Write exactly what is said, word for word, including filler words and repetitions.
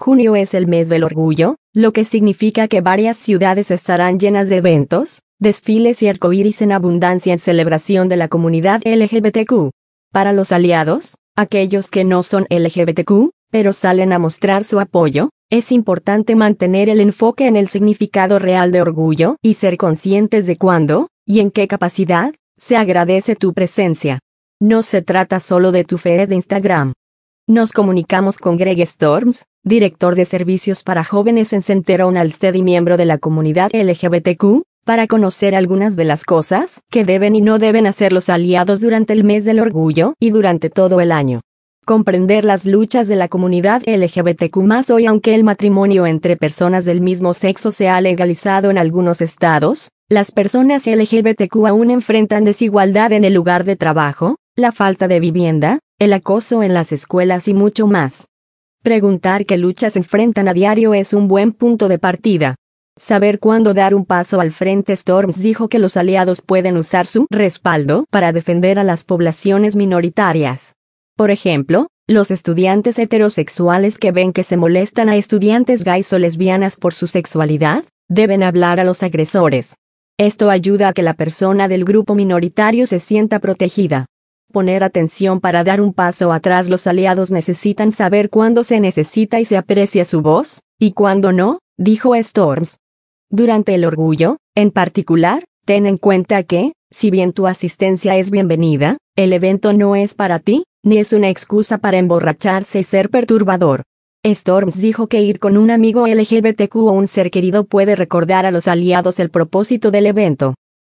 Junio es el mes del orgullo, lo que significa que varias ciudades estarán llenas de eventos, desfiles y arcoíris en abundancia en celebración de la comunidad L G B T Q. Para los aliados, aquellos que no son L G B T Q, pero salen a mostrar su apoyo, es importante mantener el enfoque en el significado real de orgullo y ser conscientes de cuándo, y en qué capacidad, se agradece tu presencia. No se trata solo de tu feed de Instagram. Nos comunicamos con Greg Storms, director de servicios para jóvenes en Centeron Alstead y miembro de la comunidad L G B T Q, para conocer algunas de las cosas que deben y no deben hacer los aliados durante el mes del orgullo y durante todo el año. Comprender las luchas de la comunidad L G B T Q más hoy. Aunque el matrimonio entre personas del mismo sexo se ha legalizado en algunos estados, las personas L G B T Q aún enfrentan desigualdad en el lugar de trabajo, la falta de vivienda, el acoso en las escuelas y mucho más. Preguntar qué luchas enfrentan a diario es un buen punto de partida. Saber cuándo dar un paso al frente. Storms dijo que los aliados pueden usar su respaldo para defender a las poblaciones minoritarias. Por ejemplo, los estudiantes heterosexuales que ven que se molestan a estudiantes gays o lesbianas por su sexualidad, deben hablar a los agresores. Esto ayuda a que la persona del grupo minoritario se sienta protegida. Poner atención para dar un paso atrás. Los aliados necesitan saber cuándo se necesita y se aprecia su voz, y cuándo no, dijo Storms. Durante el orgullo, en particular, ten en cuenta que, si bien tu asistencia es bienvenida, el evento no es para ti, ni es una excusa para emborracharse y ser perturbador. Storms dijo que ir con un amigo L G B T Q o un ser querido puede recordar a los aliados el propósito del evento.